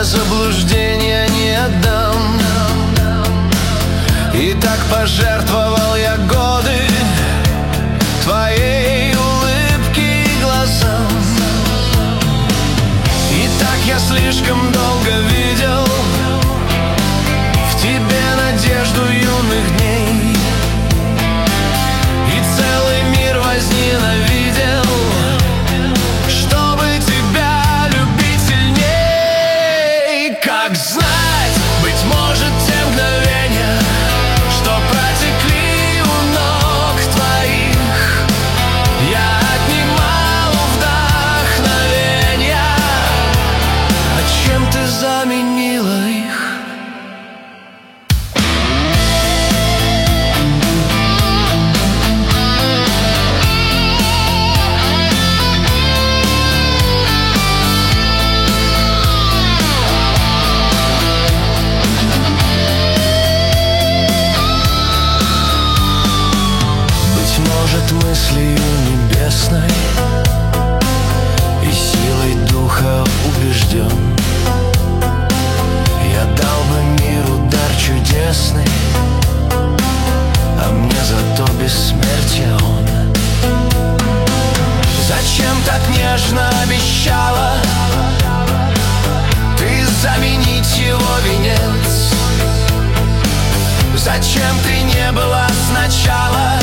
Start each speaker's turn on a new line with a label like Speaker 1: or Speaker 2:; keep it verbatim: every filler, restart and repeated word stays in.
Speaker 1: заблуждения не отдам. И так пожертвовал я годы твоей улыбки и глазам. И так я слишком долго видел в тебе надежду юных дней, и целый мир возненавидел, чтобы тебя любить сильней. Как знать, быть может, те мгновения, что протекли у ног твоих, я отнимал вдохновенья, а чем ты заменила их? Мыслью небесной и силой духа убежден, я дал бы миру дар чудесный, а мне зато бессмертие он. Зачем так нежно обещала ты заменить его венец? Зачем ты не была сначала